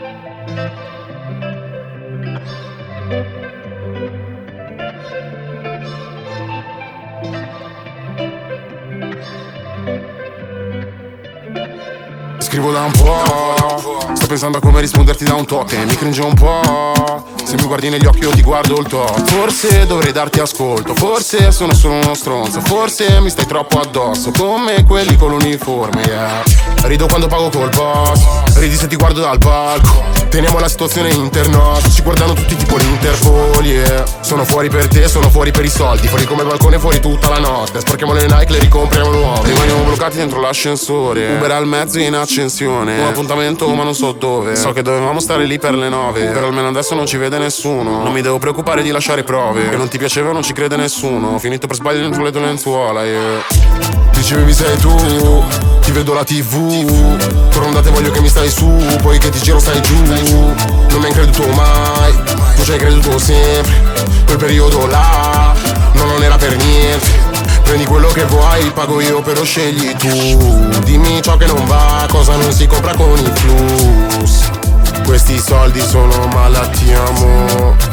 Scrivo da un po', sto pensando a come risponderti da un totem. Mi cringe un po', se mi guardi negli occhi io ti guardo il top. Forse dovrei darti ascolto, forse sono solo uno stronzo, forse mi stai troppo addosso, come quelli con l'uniforme, yeah. Rido quando pago col boss, ridi se ti guardo dal palco. Teniamo la situazione internet, ci guardano tutti tipo l'Interpol, yeah. Sono fuori per te, sono fuori per i soldi, fuori come balcone, fuori tutta la notte. Sporchiamo le Nike, le ricompriamo nuove. Rimaniamo bloccati dentro l'ascensore, Uber al mezzo in accensione. Un appuntamento ma non so dove, so che dovevamo stare lì per le 9, però almeno adesso non ci vede nessuno. Non mi devo preoccupare di lasciare prove, che non ti piaceva non ci crede nessuno. Ho finito per sbaglio dentro le tue lenzuola, yeah. Dicevi sei tu, ti vedo la TV, tornate voglio che mi stai su, poi che ti giro stai giù. Non mi hai creduto mai, tu ci hai creduto sempre. Quel periodo là, no, non era per niente. Prendi quello che vuoi, pago io però scegli tu. Dimmi ciò che non va, cosa non si compra con il flus. Questi soldi sono malattia, amore.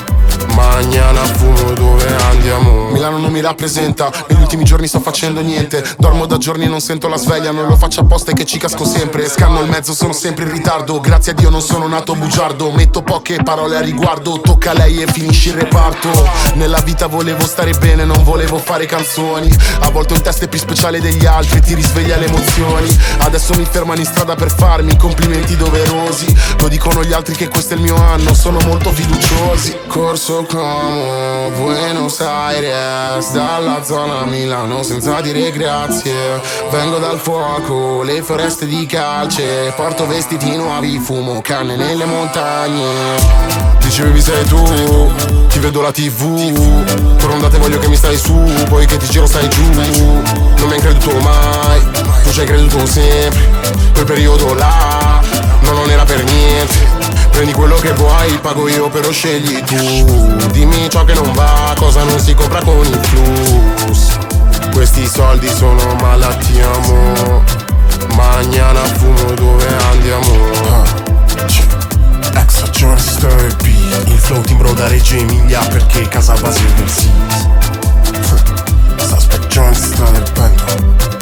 Mañana fumo, dove andiamo? Milano non mi rappresenta, negli ultimi giorni sto facendo niente. Dormo da giorni e non sento la sveglia, non lo faccio apposta e che ci casco sempre. Scanno il mezzo, sono sempre in ritardo, grazie a Dio non sono nato bugiardo. Metto poche parole a riguardo, tocca a lei e finisci il reparto. Nella vita volevo stare bene, non volevo fare canzoni. A volte un test è più speciale degli altri, ti risveglia le emozioni. Adesso mi fermano in strada per farmi complimenti doverosi. Lo dicono gli altri che questo è il mio anno, sono molto fiduciosi. Corso como Buenos Aires, dalla zona Milano senza dire grazie. Vengo dal fuoco, le foreste di calce, porto vestiti nuovi, fumo canne nelle montagne. Dicevi sei tu, ti vedo la TV, tornate voglio che mi stai su, poi che ti giro stai giù. Non mi hai creduto mai, tu ci hai creduto sempre. Quel periodo là, no, non era per niente. Prendi quello che vuoi, pago io però scegli tu. Dimmi ciò che non va, cosa non si compra con il flus. Questi soldi sono malattia, amore. Mañana fumo, dove andiamo? Extra Johnny Story B, il floating bro da Reggio Emilia, perché casa base del SIS. Suspect Johnny sta nel pento.